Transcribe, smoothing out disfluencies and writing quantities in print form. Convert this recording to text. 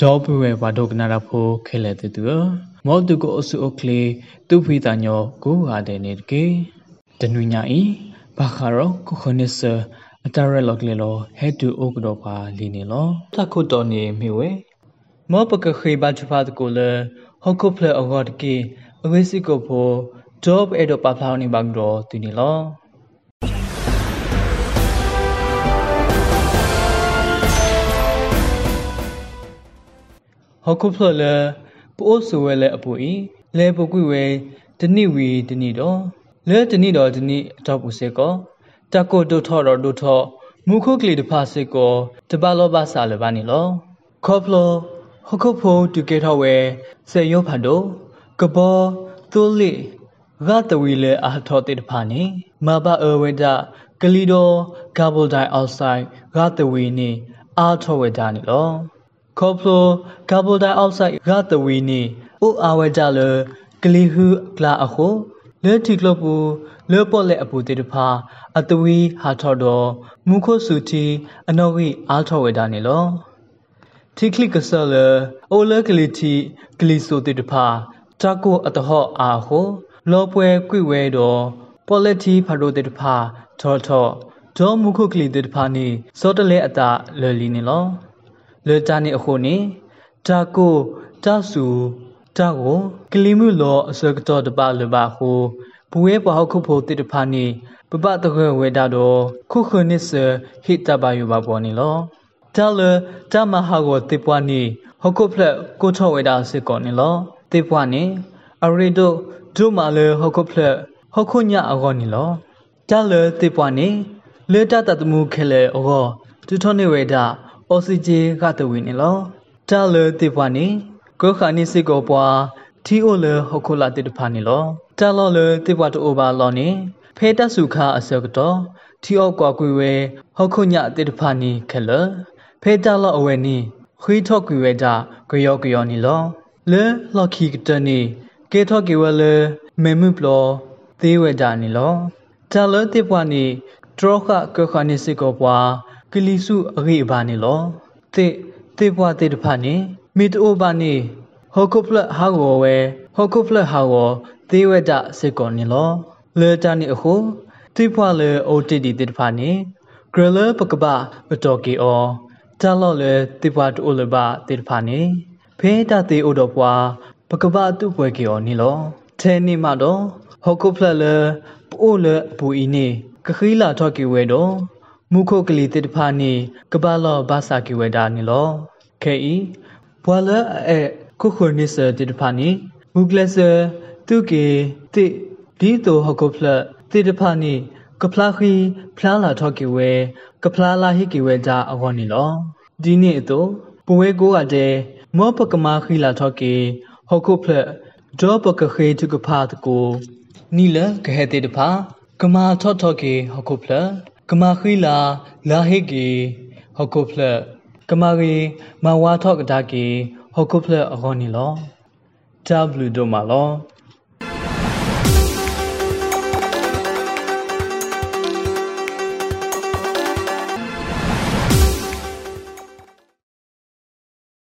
job we wadok narapho khele tu mo tu ko osu okle tu phi ta nyo ko ha de ne ke tanunya I bakharo ko khonis atare lokle lo he tu okdo pa li ne lo ta ko to ni mi we mo pak khe ba chu pha ko le hokko phle agod ke awesi ko pho job edo pa phlau ni bang do tu ni lo hokko phle le po so we le apu I le pu kwi we tani wi tani do le tani do tani atop pu se ko ta ko do tho do tho mu kho kli de pha se ko ta ba lo ba sa le ba ni lo kho phlo hokko pho tu ke tho we se yo pha do ka bo tu li ga ta wi le a tho te de pha ni ma ba a we da kli do carbon dioxide ga ta wi ni a tho we da ni lo kho phlo carbon dioxide ga ta wi ni o a we da le kli hu kla a kho le thi klo pu le po le apu te de pha a ta wi ha tho do mu kho su thi ano wi a tho we da ni lo thi kli ka sa le o le kli thi kli so te de pha ta ko at ho a ho lo pwe kwi we do po le thi pha do te de pha tho tho do mu kho kli te de pha ni so te le ata le li ni lo le ta ni a kho ni ta ko ta su ta ko kli mu lo aso ka to de ba le ba ho bu we pa ho khu pho te de pha niပပတခွဲဝေတာတော့ခုခနစ်စဟိတပါယူပါပေါ်နေလောတာလတာမဟာကိုတေပွားနေဟခုဖလက်ကိုချောဝေတာစစ်ကောနေလောတေပွားနေအရီဒိုဒုမာလေဟခုဖလက်ဟခုညအကောနေလောတာလတေပွားနေလေတတတမှုခဲလေအောတူထောနေဝေတာအောက်ဆီဂျင်ကတဝင်းနေလောတာလတေပွားနေကိုခါနေစစ်ကောပွားတီအိုလေဟခုလာတေတဖာနေလောတာလောလေတေပွားတိုဘာလောနေဖေတဆုခအစကတော့ထီအော့ကွာကွေဝဲဟောက်ခုညတေတဖာနီခလဖေတလောအဝဲနီခွေးထော့ကွေဝဲတာကြောကြောနီလောလေလော်ခီကတနီကေထော့ကေဝဲလေမေမှုပလောသေးဝဲတာနီလောတာလတေပွားနီဒရောခကခနီစစ်ကောပွားကလီစုအဂိဘာနီလောတေပွားတေတဖာနီမီတိုဘာနီဟောက်ခုဖလက်ဟာကိုဝဲဟောက်ခုဖလက်ဟာကိုသေးဝဲတာစစ်ကောနီလောလေတန်နီအခုတိဖွာလေအိုတီတီတိတဖာနီဂရလပကပမတော်ကီအောတာလောလေတိဖွာတူလဘတိတဖာနီဖေးတတေအိုတော်ပွားပကပတုပွဲကီအောနီလောထဲနီမတော့ဟောကုဖလက်လေပိုလေဘူအီနီကခီလာထော့ကီဝဲတော့မုခုကလီတိတဖာနီကပလောဘာစာကီဝဲတာနီလောခဲဤဘွာလေအဲခုခုနိစတိတဖာနီမုကလဆတုကေတိဒီတိုဟကုဖလတေတဖာနီကဖလာခီဖလာလာထော့ကီဝဲကဖလာလာဟိကီဝဲတာအခေါနီလောဒီနေ့တော့ပဝဲကိုကတဲ့မောပကမာခီလာထော့ကီဟကုဖလဒေါ်ပကခေတုကဖာတကိုနီလကဟဲတေတဖာကမာထော့ထော့ကီဟကုဖလကမာခီလာလာဟိကီဟကုဖလကမာရီမဝါထော့ကဒါကီဟကုဖလအခေါနီလောW တို့မှာလော